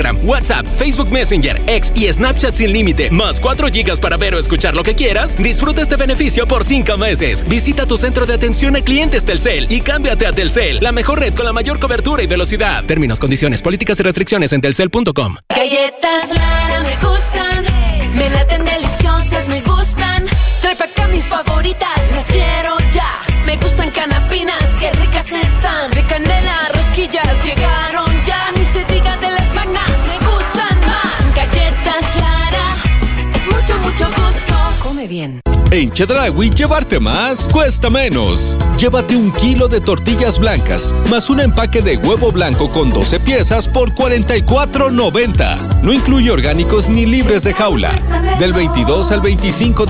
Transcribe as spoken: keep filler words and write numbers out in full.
Instagram, WhatsApp, Facebook Messenger, X y Snapchat sin límite, más cuatro gigas para ver o escuchar lo que quieras, disfruta este beneficio por cinco meses. Visita tu centro de atención a clientes Telcel y cámbiate a Telcel, la mejor red con la mayor cobertura y velocidad. Términos, condiciones, políticas y restricciones en telcel punto com. Galletas Lara me gustan, me laten deliciosas, me gustan. Trae pa' acá mis favoritas, las quiero ya. Me gustan canapinas, qué ricas están. De canela, rosquillas, llegaron ya. Ni se diga de las magnas, me gustan más. Galletas Lara, es mucho, mucho gusto. Come bien. En Chedraui, llevarte más cuesta menos. Llévate un kilo de tortillas blancas, más un empaque de huevo blanco con doce piezas por cuarenta y cuatro noventa. No incluye orgánicos ni libres de jaula. Del veintidós al veinticinco de